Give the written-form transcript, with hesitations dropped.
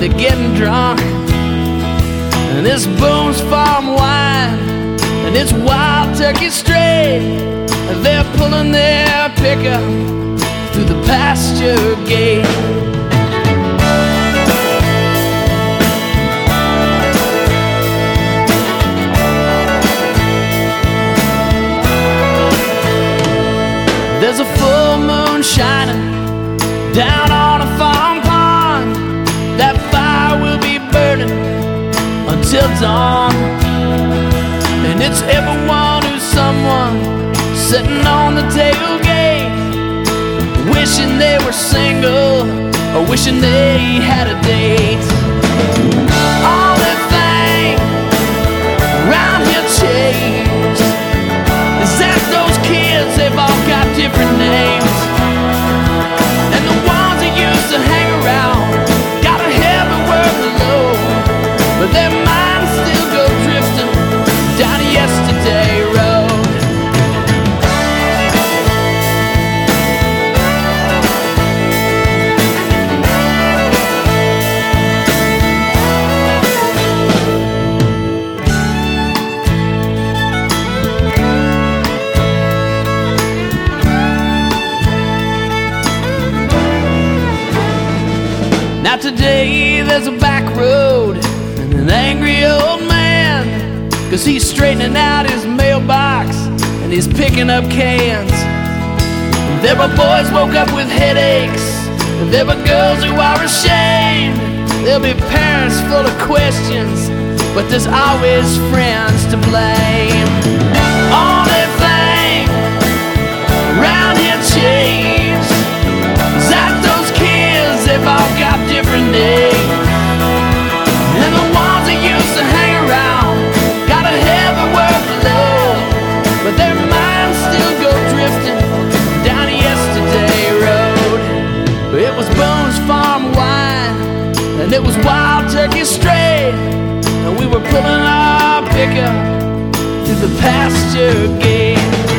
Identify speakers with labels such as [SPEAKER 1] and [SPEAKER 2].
[SPEAKER 1] they're getting drunk. And this Boone's Farm wine, and it's Wild Turkey Straight. They're pulling their pickup through the pasture gate. There's a full moon shining down on a farm pond. That fire will be burning until dawn. And it's everyone who's someone sitting on the tailgate, wishing they were single or wishing they had a date. Only thing around here changed is that those kids, they've all got different names. And the ones that used to hang around got a heavy word below, but their minds still go drifting down yesterday road. Now today there's a back road and an angry old man, 'cause he's straightening out his mailbox and he's picking up cans. There were boys woke up with headaches, and there were girls who are ashamed. There'll be parents full of questions, but there's always friends to blame. Only thing around here changed is that those kids, they've all got different names. And the ones that used to hang around got a heavy word below, but their minds still go drifting down yesterday road. It was Boone's Farm wine, and it was Wild Turkey Straight, and we were pulling our pickup through the pasture gate.